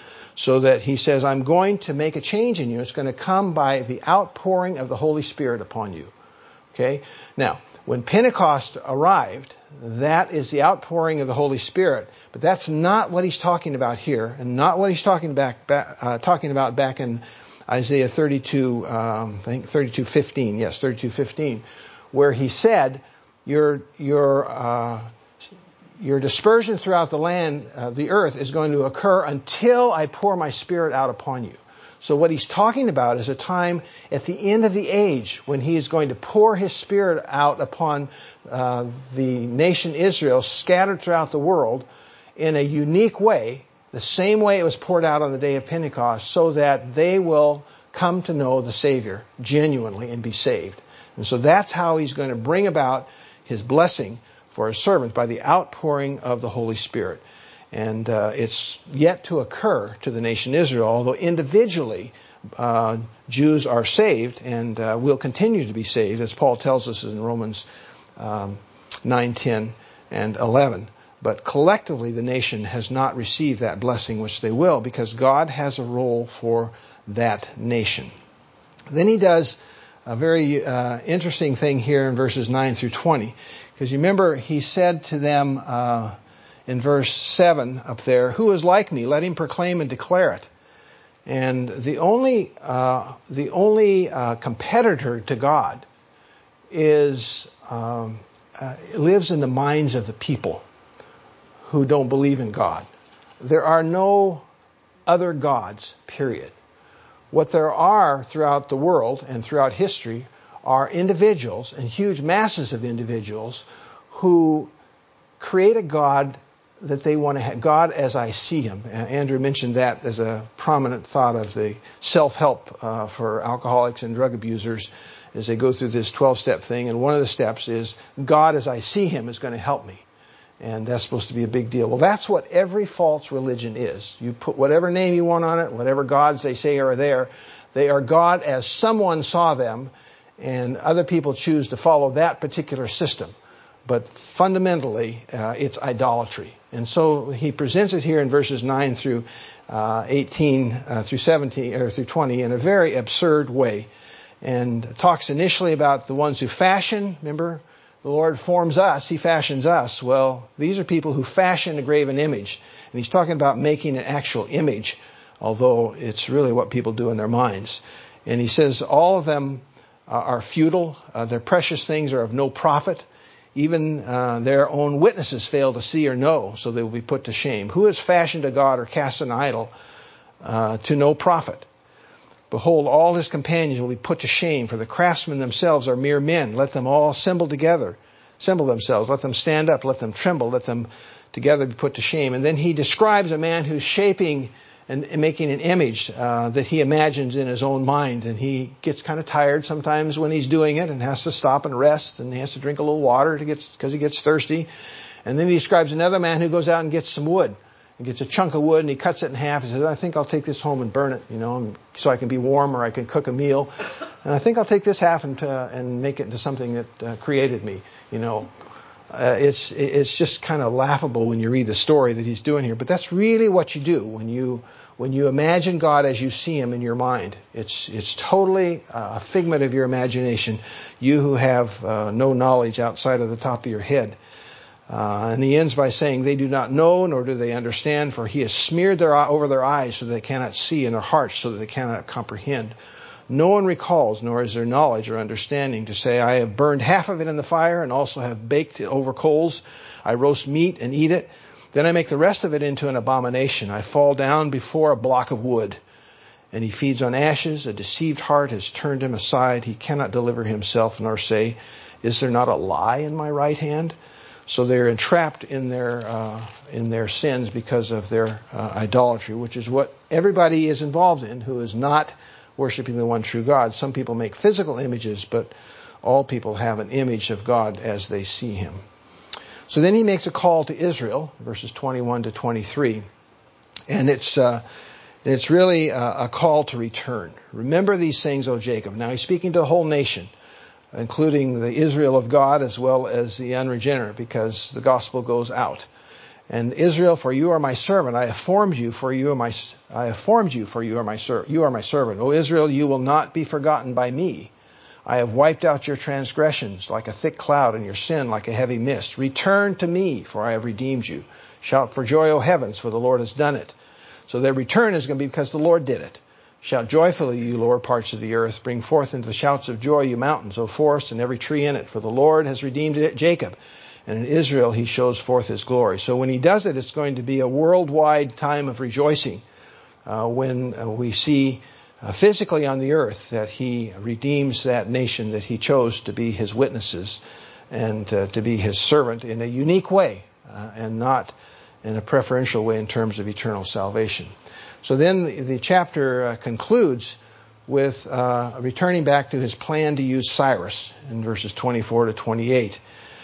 So that he says, I'm going to make a change in you. It's going to come by the outpouring of the Holy Spirit upon you. Okay. Now, when Pentecost arrived, that is the outpouring of the Holy Spirit. But that's not what he's talking about here, and not what he's talking back, back uh, talking about back in Isaiah thirty-two, um, I think thirty-two fifteen. Yes, thirty-two fifteen, where he said, "Your your uh, your dispersion throughout the land, uh, the earth, is going to occur until I pour my Spirit out upon you." So what he's talking about is a time at the end of the age when he is going to pour his Spirit out upon uh, the nation Israel scattered throughout the world in a unique way, the same way it was poured out on the day of Pentecost, so that they will come to know the Savior genuinely and be saved. And so that's how he's going to bring about his blessing for his servants, by the outpouring of the Holy Spirit. And uh, it's yet to occur to the nation Israel, although individually uh, Jews are saved and uh, will continue to be saved, as Paul tells us in Romans um, nine, ten, and eleven. But collectively, the nation has not received that blessing, which they will, because God has a role for that nation. Then he does a very uh, interesting thing here in verses nine through twenty. Because you remember, he said to them uh, in verse seven up there, who is like me? Let him proclaim and declare it. And the only uh, the only uh, competitor to God is um, uh, lives in the minds of the people who don't believe in God. There are no other gods, period. What there are throughout the world and throughout history are individuals, and huge masses of individuals, who create a God that they want to have, God as I see him. Uh, Andrew mentioned that as a prominent thought of the self-help uh, for alcoholics and drug abusers as they go through this twelve-step thing. And one of the steps is, God as I see him is going to help me. And that's supposed to be a big deal. Well, that's what every false religion is. You put whatever name you want on it, whatever gods they say are there. They are God as someone saw them, and other people choose to follow that particular system. But fundamentally, uh, it's idolatry. And so he presents it here in verses nine through uh, eighteen uh, through seventeen or through twenty in a very absurd way, and talks initially about the ones who fashion. Remember, the Lord forms us; He fashions us. Well, these are people who fashion a graven image, and He's talking about making an actual image, although it's really what people do in their minds. And He says all of them are futile. Uh, their precious things are of no profit. Even uh, their own witnesses fail to see or know, so they will be put to shame. Who has fashioned a god or cast an idol uh, to no profit? Behold, all his companions will be put to shame, for the craftsmen themselves are mere men. Let them all assemble together, assemble themselves. Let them stand up, let them tremble, let them together be put to shame. And then he describes a man who's shaping and making an image uh, that he imagines in his own mind. And he gets kind of tired sometimes when he's doing it and has to stop and rest, and he has to drink a little water to get, because he gets thirsty. And then he describes another man who goes out and gets some wood and gets a chunk of wood and he cuts it in half. He says, I think I'll take this home and burn it, you know, so I can be warm or I can cook a meal. And I think I'll take this half and, uh, and make it into something that uh, created me, you know. Uh, it's it's just kind of laughable when you read the story that he's doing here. But that's really what you do when you when you imagine God as you see him in your mind. It's it's totally a figment of your imagination, you who have uh, no knowledge outside of the top of your head. Uh, and he ends by saying, they do not know, nor do they understand, for he has smeared their over their eyes so that they cannot see, and their hearts so that they cannot comprehend. No one recalls, nor is there knowledge or understanding to say, I have burned half of it in the fire and also have baked it over coals. I roast meat and eat it. Then I make the rest of it into an abomination. I fall down before a block of wood. And he feeds on ashes. A deceived heart has turned him aside. He cannot deliver himself, nor say, is there not a lie in my right hand? So they're entrapped in their uh, in their sins because of their uh, idolatry, which is what everybody is involved in who is not worshiping the one true God. Some people make physical images, but all people have an image of God as they see him. So then he makes a call to Israel, verses twenty-one to twenty-three, and it's uh, it's really a, a call to return. Remember these things, O Jacob. Now he's speaking to the whole nation, including the Israel of God as well as the unregenerate, because the gospel goes out. And Israel, for you are my servant. I have formed you, for you are my I have formed you, for you are my ser- you are my servant. O Israel, you will not be forgotten by me. I have wiped out your transgressions like a thick cloud, and your sin like a heavy mist. Return to me, for I have redeemed you. Shout for joy, O heavens, for the Lord has done it. So their return is going to be because the Lord did it. Shout joyfully, you lower parts of the earth. Bring forth into the shouts of joy, you mountains, O forest, and every tree in it. For the Lord has redeemed Jacob, and in Israel he shows forth his glory. So when he does it, it's going to be a worldwide time of rejoicing uh, when uh, we see uh, physically on the earth that he redeems that nation that he chose to be his witnesses and uh, to be his servant in a unique way uh, and not in a preferential way in terms of eternal salvation. So then the, the chapter uh, concludes with uh, returning back to his plan to use Cyrus in verses twenty-four to twenty-eight.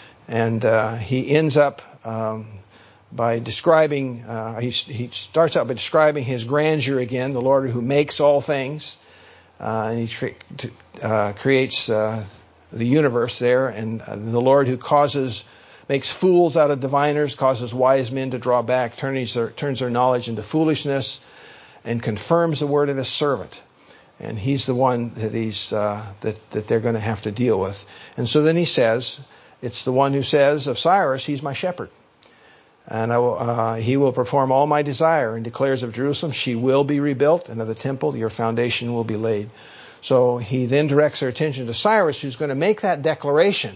And uh, he ends up um, by describing, uh, he, he starts out by describing his grandeur again, the Lord who makes all things. Uh, and he cre- uh, creates uh, the universe there, and uh, the Lord who causes, makes fools out of diviners, causes wise men to draw back, turns their, turns their knowledge into foolishness, and confirms the word of his servant. And he's the one that he's uh, that that they're going to have to deal with. And so then he says, it's the one who says of Cyrus, he's my shepherd, and I will, uh, he will perform all my desire, and declares of Jerusalem, she will be rebuilt, and of the temple, your foundation will be laid. So he then directs their attention to Cyrus, who's going to make that declaration.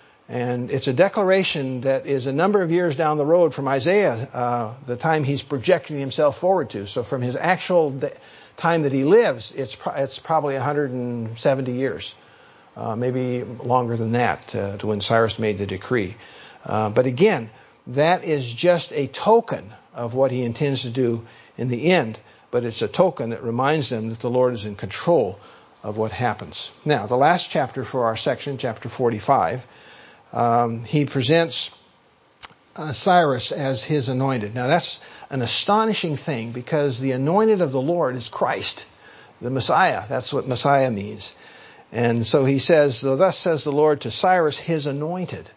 And it's a declaration that is a number of years down the road from Isaiah, uh, the time he's projecting himself forward to. So from his actual de- time that he lives, it's pro- it's probably one hundred seventy years, uh, maybe longer than that, uh, to when Cyrus made the decree. Uh, but again, that is just a token of what he intends to do in the end. But it's a token that reminds them that the Lord is in control of what happens. Now, the last chapter for our section, chapter forty-five, Um, he presents uh, Cyrus as his anointed. Now that's an astonishing thing, because the anointed of the Lord is Christ, the Messiah. That's what Messiah means. And so he says, thus says the Lord to Cyrus, his anointed.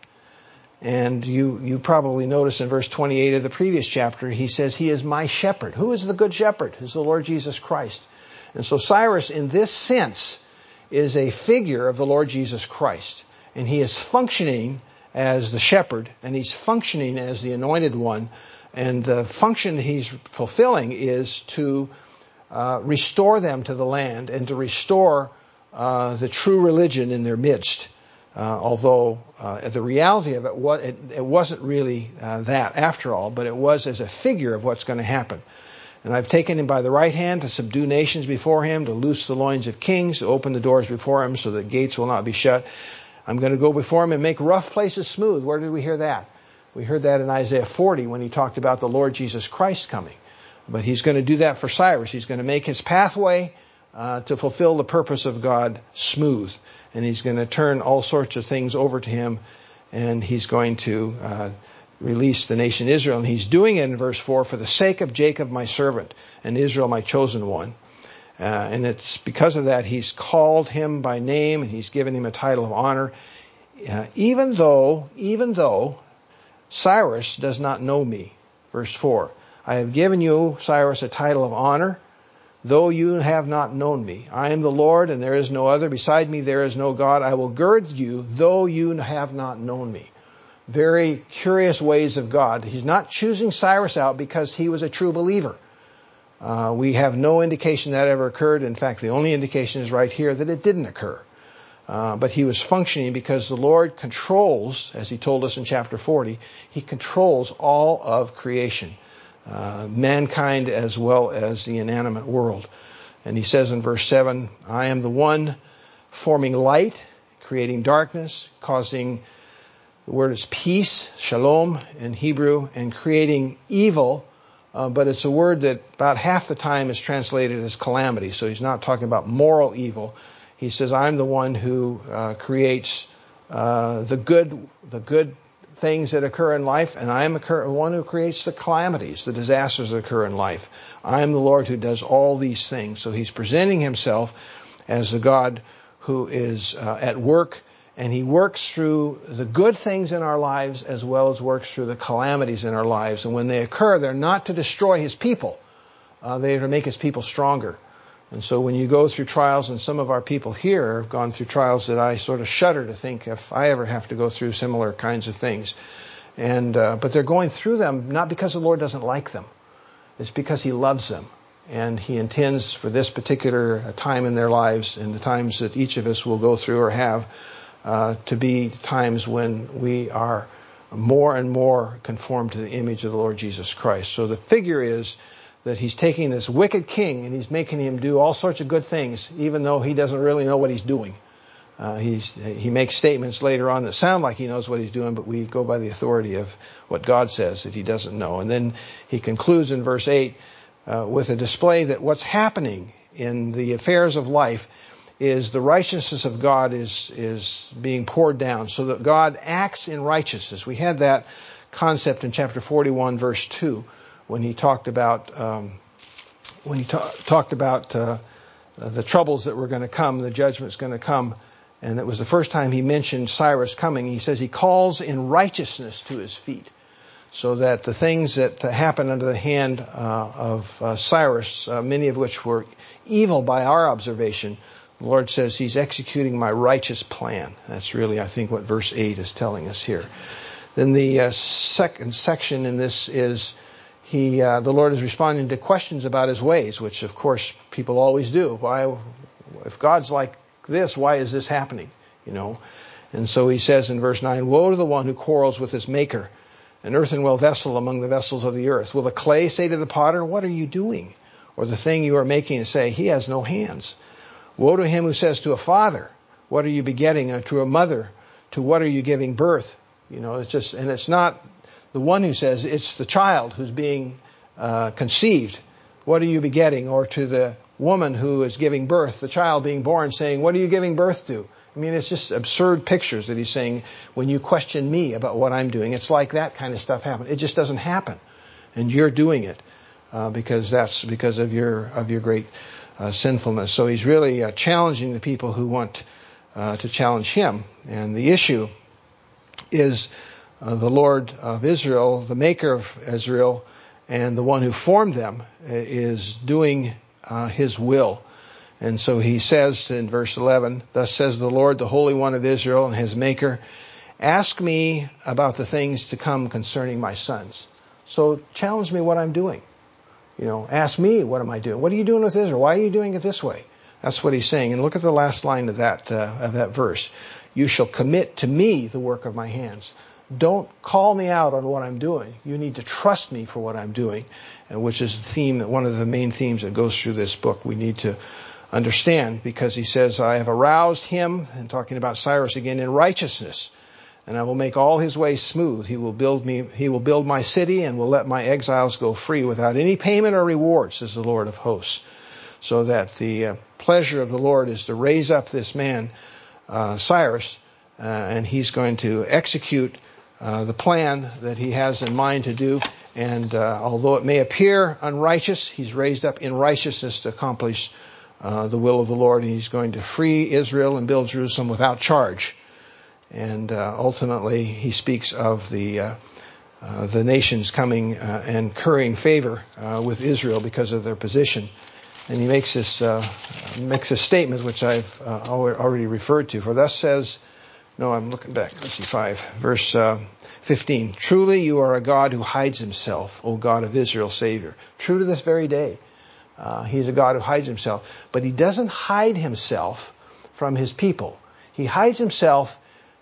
And you, you probably notice in verse twenty-eight of the previous chapter, he says, he is my shepherd. Who is the good shepherd? It's the Lord Jesus Christ. And so Cyrus, in this sense, is a figure of the Lord Jesus Christ. And he is functioning as the shepherd, and he's functioning as the anointed one. And the function he's fulfilling is to uh, restore them to the land and to restore uh, the true religion in their midst. Uh, although uh, the reality of it, was, it, it wasn't really uh, that after all, but it was as a figure of what's going to happen. And I've taken him by the right hand to subdue nations before him, to loose the loins of kings, to open the doors before him so that gates will not be shut. I'm going to go before him and make rough places smooth. Where did we hear that? We heard that in Isaiah forty when he talked about the Lord Jesus Christ coming. But he's going to do that for Cyrus. He's going to make his pathway uh, to fulfill the purpose of God smooth. And he's going to turn all sorts of things over to him. And he's going to uh, release the nation Israel. And he's doing it in verse four, for the sake of Jacob my servant and Israel my chosen one. Uh, and it's because of that he's called him by name, and he's given him a title of honor. Uh, even though, even though Cyrus does not know me. Verse four, I have given you, Cyrus, a title of honor, though you have not known me. I am the Lord, and there is no other. Beside me there is no God. I will gird you, though you have not known me. Very curious ways of God. He's not choosing Cyrus out because he was a true believer. Uh, we have no indication that ever occurred. In fact, the only indication is right here that it didn't occur. Uh, but he was functioning because the Lord controls, as he told us in chapter forty, he controls all of creation, uh, mankind as well as the inanimate world. And he says in verse seven, I am the one forming light, creating darkness, causing, the word is peace, shalom in Hebrew, and creating evil, uh, but it's a word that about half the time is translated as calamity. So he's not talking about moral evil. He says, I'm the one who uh, creates uh, the good, the good things that occur in life, and I am the one who creates the calamities, the disasters that occur in life. I am the Lord who does all these things. So he's presenting himself as the God who is uh, at work, and he works through the good things in our lives as well as works through the calamities in our lives. And when they occur, they're not to destroy his people. Uh, they are to make his people stronger. And so when you go through trials, and some of our people here have gone through trials that I sort of shudder to think if I ever have to go through similar kinds of things. And uh, but they're going through them not because the Lord doesn't like them. It's because he loves them. And he intends for this particular time in their lives and the times that each of us will go through or have uh, to be times when we are more and more conformed to the image of the Lord Jesus Christ. So the figure is that he's taking this wicked king and he's making him do all sorts of good things, even though he doesn't really know what he's doing. Uh, he's, he makes statements later on that sound like he knows what he's doing, but we go by the authority of what God says that he doesn't know. And then he concludes in verse eight uh, with a display that what's happening in the affairs of life is the righteousness of God is, is being poured down, so that God acts in righteousness. We had that concept in chapter forty-one, verse two. When he talked about um, when he ta- talked about uh, the troubles that were going to come, the judgment's going to come, and it was the first time he mentioned Cyrus coming. He says he calls in righteousness to his feet, so that the things that happen under the hand uh, of uh, Cyrus, uh, many of which were evil by our observation, the Lord says he's executing my righteous plan. That's really, I think, what verse eight is telling us here. Then the uh, second section in this is He, uh, the Lord is responding to questions about his ways, which of course people always do. Why, if God's like this, why is this happening? You know, and so he says in verse nine, woe to the one who quarrels with his maker, an earthenware vessel among the vessels of the earth. Will the clay say to the potter, what are you doing? Or the thing you are making say, he has no hands. Woe to him who says to a father, what are you begetting? Or to a mother, to what are you giving birth? You know, it's just, and it's not the one who says, it's the child who's being uh, conceived. What are you begetting? Or to the woman who is giving birth, the child being born, saying, what are you giving birth to? I mean, it's just absurd pictures that he's saying, when you question me about what I'm doing, it's like that kind of stuff happen. It just doesn't happen. And you're doing it uh, because that's because of your of your great uh, sinfulness. So he's really uh, challenging the people who want uh, to challenge him. And the issue is Uh, the Lord of Israel, the maker of Israel, and the one who formed them is doing uh, his will. And so he says in verse eleven, thus says the Lord, the Holy One of Israel and his maker, ask me about the things to come concerning my sons. So challenge me what I'm doing. You know, ask me, what am I doing? What are you doing with Israel? Why are you doing it this way? That's what he's saying. And look at the last line of that, uh, of that verse. You shall commit to me the work of my hands. Don't call me out on what I'm doing. You need to trust me for what I'm doing, which is the theme, one of the main themes that goes through this book. We need to understand, because he says, I have aroused him, and talking about Cyrus again, in righteousness, and I will make all his ways smooth. He will build me, he will build my city and will let my exiles go free without any payment or reward, says the Lord of hosts. So that the uh, pleasure of the Lord is to raise up this man, uh, Cyrus, uh, and he's going to execute Uh, the plan that he has in mind to do. And uh, although it may appear unrighteous, he's raised up in righteousness to accomplish uh, the will of the Lord. And he's going to free Israel and build Jerusalem without charge. And uh, ultimately, he speaks of the uh, uh, the nations coming uh, and currying favor uh, with Israel because of their position. And he makes this uh, makes a statement which I've uh, already referred to. For thus says No, I'm looking back. Let's see, five. Verse uh, fifteen. Truly you are a God who hides himself, O God of Israel, Savior. True to this very day. Uh, he's a God who hides himself. But he doesn't hide himself from his people. He hides himself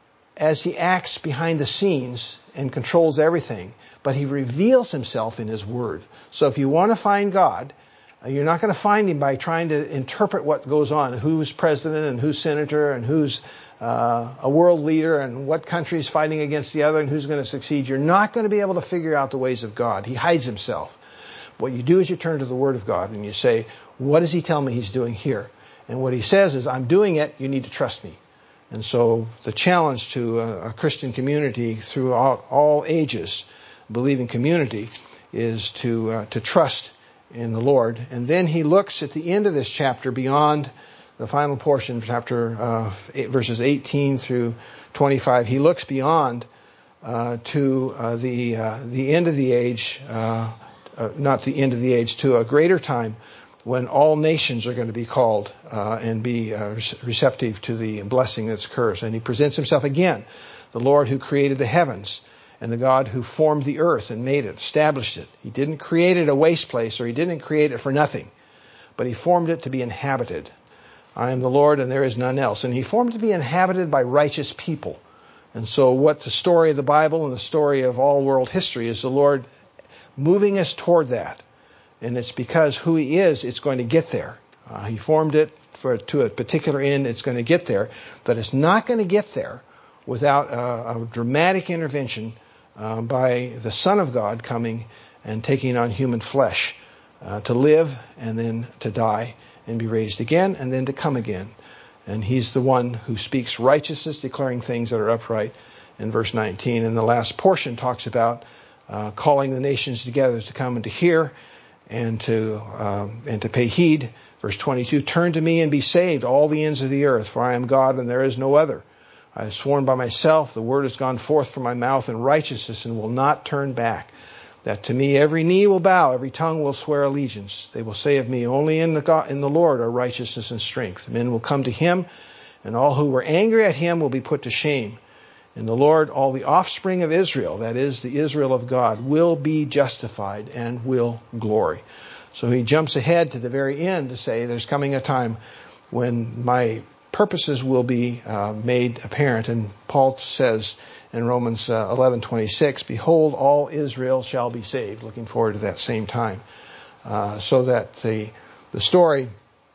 as he acts behind the scenes and controls everything. But he reveals himself in his word. So if you want to find God, uh, you're not going to find him by trying to interpret what goes on, who's president and who's senator and who's uh, a world leader and what country is fighting against the other and who's going to succeed. You're not going to be able to figure out the ways of God. He hides himself. What you do is you turn to the Word of God and you say, what does he tell me he's doing here? And what he says is, I'm doing it, you need to trust me. And so the challenge to a, a Christian community throughout all ages, believing community, is to uh, to trust in the Lord. And then he looks at the end of this chapter beyond the final portion, chapter uh, eight, verses eighteen through twenty-five. He looks beyond uh, to uh, the uh, the end of the age. Uh, Uh, not the end of the age, to a greater time when all nations are going to be called uh, and be uh, receptive to the blessing that occurs. And he presents himself again, the Lord who created the heavens and the God who formed the earth and made it, established it. He didn't create it a waste place, or he didn't create it for nothing, but he formed it to be inhabited. I am the Lord and there is none else. And he formed it to be inhabited by righteous people. And so what the story of the Bible and the story of all world history is, the Lord moving us toward that. And it's because who he is, it's going to get there. Uh, he formed it for to a particular end. It's going to get there. But it's not going to get there without a, a dramatic intervention uh, by the Son of God coming and taking on human flesh uh, to live and then to die and be raised again and then to come again. And he's the one who speaks righteousness, declaring things that are upright in verse nineteen. And the last portion talks about Uh, calling the nations together to come and to hear and to um, and to pay heed. Verse twenty-two, turn to me and be saved, all the ends of the earth, for I am God and there is no other. I have sworn by myself, the word has gone forth from my mouth in righteousness and will not turn back. That to me every knee will bow, every tongue will swear allegiance. They will say of me, only in the God, in the Lord are righteousness and strength. Men will come to him, and all who were angry at him will be put to shame. In the Lord, all the offspring of Israel, that is, the Israel of God, will be justified and will glory. So he jumps ahead to the very end to say, there's coming a time when my purposes will be uh, made apparent. And Paul says in Romans uh, eleven twenty-six, behold, all Israel shall be saved. Looking forward to that same time. Uh, so that the the story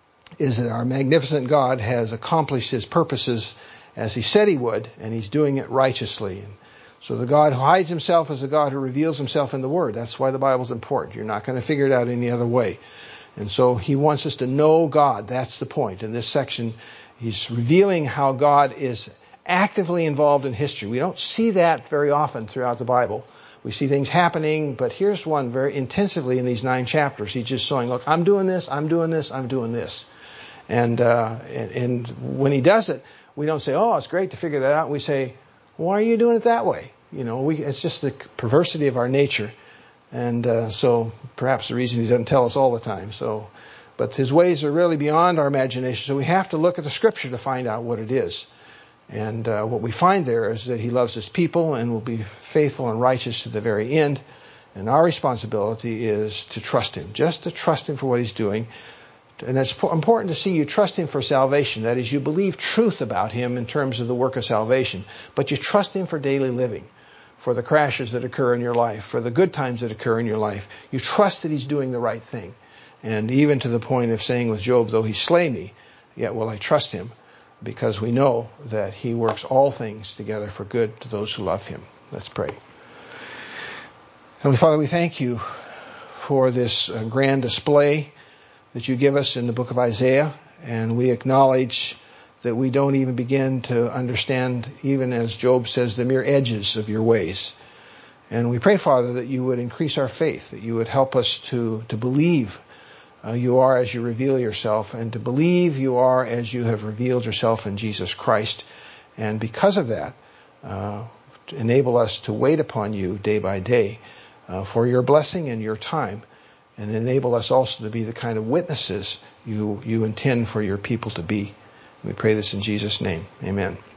is that our magnificent God has accomplished his purposes as he said he would, and he's doing it righteously. And so the God who hides himself is the God who reveals himself in the Word. That's why the Bible's important. You're not going to figure it out any other way. And so he wants us to know God. That's the point. In this section, he's revealing how God is actively involved in history. We don't see that very often throughout the Bible. We see things happening, but here's one very intensively in these nine chapters. He's just showing, look, I'm doing this, I'm doing this, I'm doing this. And, uh, and, and when he does it, we don't say, oh, it's great to figure that out. We say, why are you doing it that way? You know, we, it's just the perversity of our nature. And uh, so perhaps the reason he doesn't tell us all the time. So, but his ways are really beyond our imagination. So we have to look at the Scripture to find out what it is. And uh, what we find there is that he loves his people and will be faithful and righteous to the very end. And our responsibility is to trust him, just to trust him for what he's doing. And it's important to see you trust him for salvation. That is, you believe truth about him in terms of the work of salvation, but you trust him for daily living, for the crashes that occur in your life, for the good times that occur in your life. You trust that he's doing the right thing. And even to the point of saying with Job, though he slay me, yet will I trust him, because we know that he works all things together for good to those who love him. Let's pray. Heavenly Father, we thank you for this uh, grand display that you give us in the book of Isaiah, and we acknowledge that we don't even begin to understand, even as Job says, the mere edges of your ways. And we pray, Father, that you would increase our faith, that you would help us to, to believe uh, you are as you reveal yourself, and to believe you are as you have revealed yourself in Jesus Christ. And because of that, uh, to enable us to wait upon you day by day uh, for your blessing and your time, and enable us also to be the kind of witnesses you, you intend for your people to be. We pray this in Jesus' name. Amen.